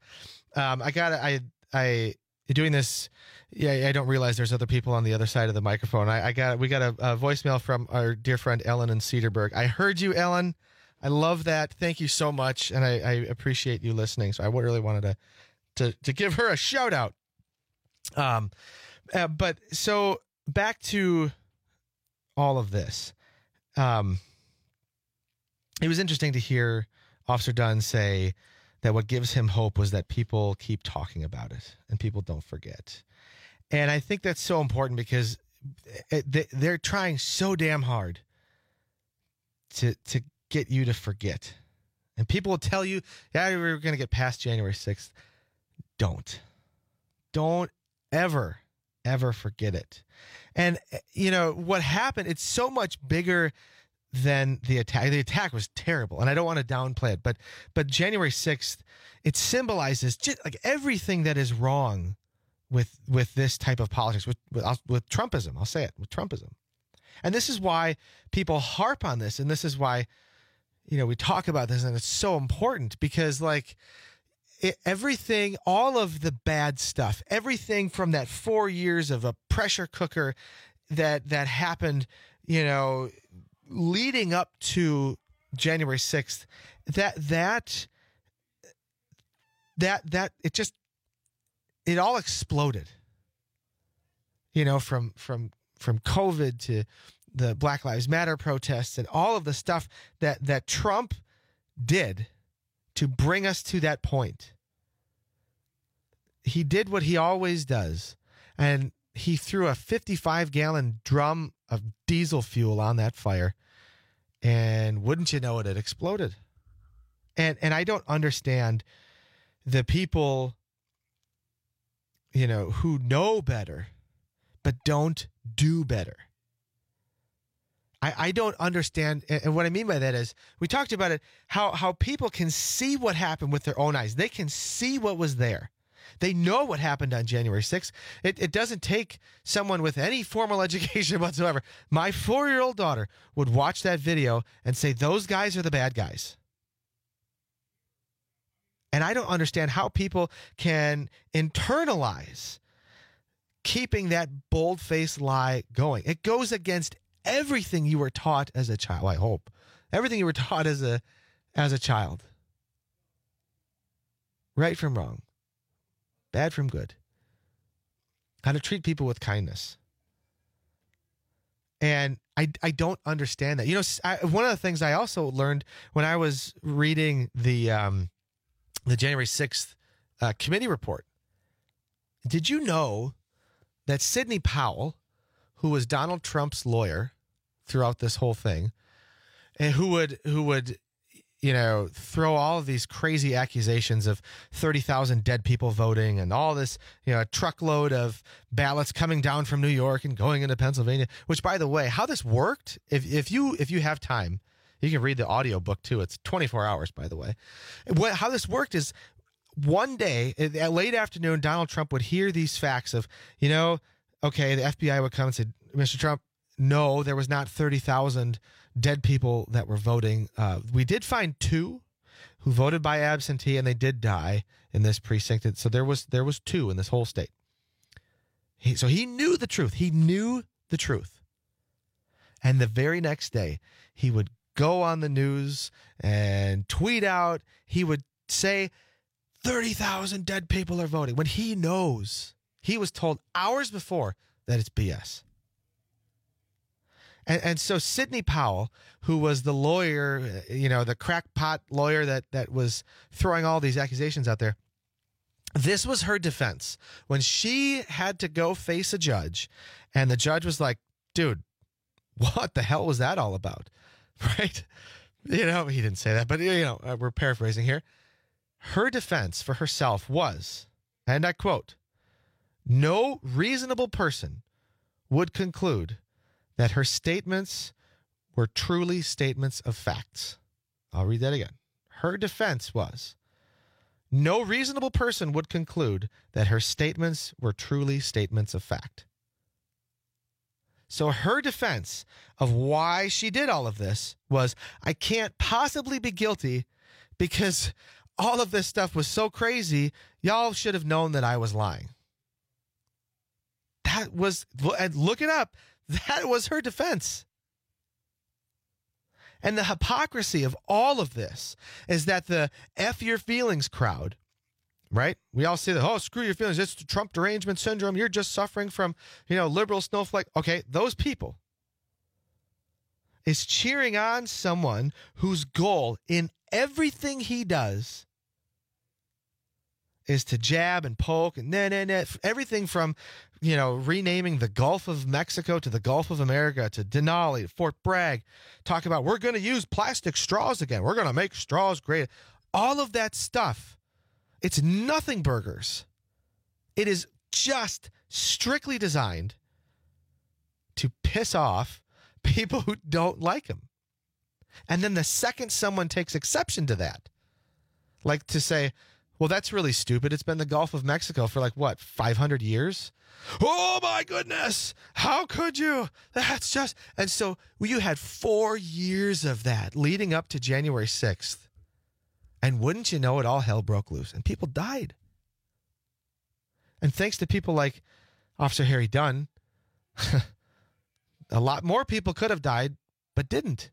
doing this, I don't realize there's other people on the other side of the microphone. We got a voicemail from our dear friend Ellen in Cedarburg. I heard you, Ellen. I love that. Thank you so much, and I appreciate you listening. So I really wanted to give her a shout out. But so back to all of this. It was interesting to hear Officer Dunn say that what gives him hope was that people keep talking about it and people don't forget. And I think that's so important because they're trying so damn hard to get you to forget. And people will tell you, yeah, we're going to get past January 6th. Don't ever forget it. And, what happened, it's so much bigger than the attack. The attack was terrible, and I don't want to downplay it, but January 6th, it symbolizes just like everything that is wrong with this type of politics, with Trumpism. I'll say it, with Trumpism. And this is why people harp on this, and this is why, we talk about this, and it's so important because, everything, all of the bad stuff, everything from that 4 years of a pressure cooker that happened, leading up to January 6th, that it all exploded, from COVID to the Black Lives Matter protests and all of the stuff that Trump did to bring us to that point. He did what he always does, and he threw a 55-gallon drum of diesel fuel on that fire, and wouldn't you know it, it exploded. And I don't understand the people, who know better, but don't do better. I don't understand, and what I mean by that is, we talked about it, how people can see what happened with their own eyes. They can see what was there. They know what happened on January 6th. It doesn't take someone with any formal education whatsoever. My 4-year-old daughter would watch that video and say, those guys are the bad guys. And I don't understand how people can internalize keeping that bold-faced lie going. It goes against everything you were taught as a child, I hope. Everything you were taught as a child. Right from wrong. Bad from good. How to treat people with kindness. And I don't understand that. One of the things I also learned when I was reading the January 6th committee report. Did you know that Sidney Powell, who was Donald Trump's lawyer throughout this whole thing, and who would throw all of these crazy accusations of 30,000 dead people voting and all this, a truckload of ballots coming down from New York and going into Pennsylvania, which, by the way, how this worked, if you have time, you can read the audio book too. It's 24 hours, by the way. How this worked is one day at late afternoon, Donald Trump would hear these facts of, okay, the FBI would come and say, Mr. Trump, no, there was not 30,000 dead people that were voting. We did find 2 who voted by absentee, and they did die in this precinct. So there was 2 in this whole state. So he knew the truth. He knew the truth. And the very next day, he would go on the news and tweet out. He would say 30,000 dead people are voting when he knows, he was told hours before that it's BS. And so Sidney Powell, who was the lawyer, the crackpot lawyer that was throwing all these accusations out there, this was her defense. When she had to go face a judge, and the judge was like, dude, what the hell was that all about? Right? He didn't say that, but, we're paraphrasing here. Her defense for herself was, and I quote, no reasonable person would conclude that her statements were truly statements of facts. I'll read that again. Her defense was, no reasonable person would conclude that her statements were truly statements of fact. So her defense of why she did all of this was, I can't possibly be guilty because all of this stuff was so crazy, y'all should have known that I was lying. That was, and look it up, that was her defense. And the hypocrisy of all of this is that the F your feelings crowd, right? We all say that, oh, screw your feelings. It's Trump derangement syndrome. You're just suffering from, liberal snowflake. Okay, those people is cheering on someone whose goal in everything he does is to jab and poke and everything from, renaming the Gulf of Mexico to the Gulf of America to Denali to Fort Bragg. Talk about, we're going to use plastic straws again. We're going to make straws great. All of that stuff. It's nothing burgers. It is just strictly designed to piss off people who don't like him. And then the second someone takes exception to that, like to say, well, that's really stupid. It's been the Gulf of Mexico for 500 years? Oh, my goodness. How could you? That's just... And so you had 4 years of that leading up to January 6th. And wouldn't you know it, all hell broke loose. And people died. And thanks to people like Officer Harry Dunn, a lot more people could have died, but didn't.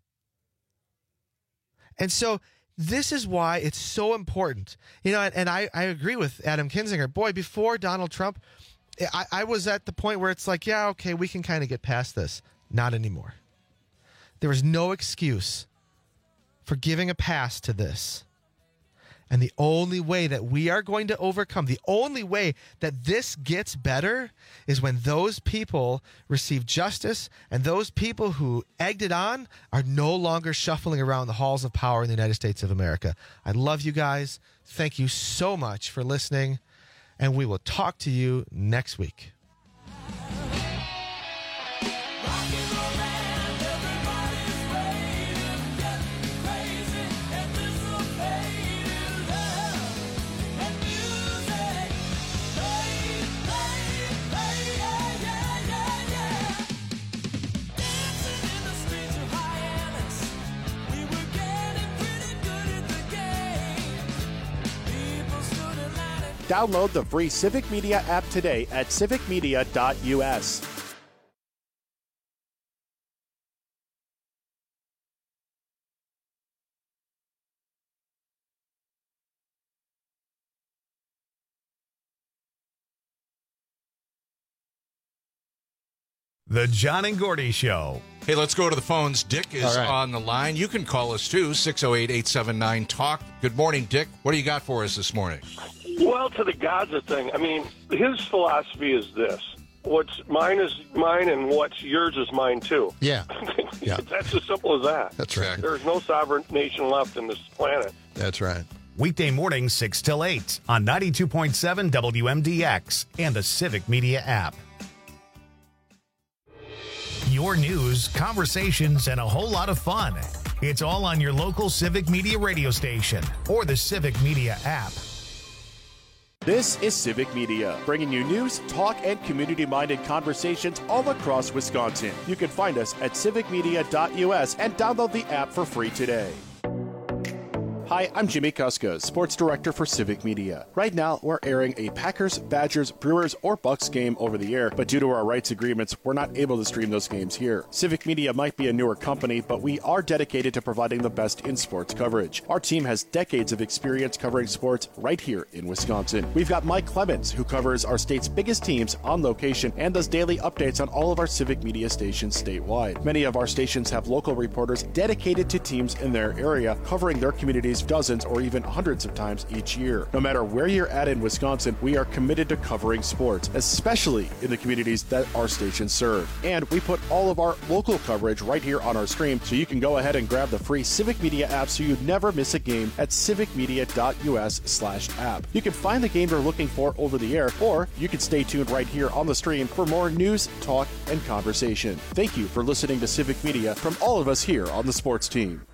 And so this is why it's so important. And I agree with Adam Kinzinger. Boy, before Donald Trump, I was at the point where it's like, yeah, okay, we can kind of get past this. Not anymore. There was no excuse for giving a pass to this. And the only way that we are going to overcome, the only way that this gets better is when those people receive justice and those people who egged it on are no longer shuffling around the halls of power in the United States of America. I love you guys. Thank you so much for listening. And we will talk to you next week. Download the free Civic Media app today at civicmedia.us. The John and Gordy Show. Hey, let's go to the phones. Dick is on the line. You can call us too, 608-879-TALK. Good morning, Dick. What do you got for us this morning? Well, to the Gaza thing, I mean, his philosophy is this. what's mine is mine and what's yours is mine too. Yeah. Yeah. That's as simple as that. That's right. There's no sovereign nation left in this planet. That's right. Weekday mornings 6 till 8 on 92.7 WMDX and the Civic Media app. Your news, conversations, and a whole lot of fun. It's all on your local Civic Media radio station or the Civic Media app. This is Civic Media, bringing you news, talk, and community-minded conversations all across Wisconsin. You can find us at civicmedia.us and download the app for free today. Hi, I'm Jimmy Kuska, Sports Director for Civic Media. Right now, we're airing a Packers, Badgers, Brewers, or Bucks game over the air, but due to our rights agreements, we're not able to stream those games here. Civic Media might be a newer company, but we are dedicated to providing the best in sports coverage. Our team has decades of experience covering sports right here in Wisconsin. We've got Mike Clemens, who covers our state's biggest teams on location and does daily updates on all of our Civic Media stations statewide. Many of our stations have local reporters dedicated to teams in their area, covering their communities dozens or even hundreds of times each year. No matter where you're at in Wisconsin, we are committed to covering sports, especially in the communities that our stations serve. And we put all of our local coverage right here on our stream, so you can go ahead and grab the free Civic Media app so you never miss a game at civicmedia.us/app. You can find the game you're looking for over the air, or you can stay tuned right here on the stream for more news, talk, and conversation. Thank you for listening to Civic Media from all of us here on the sports team.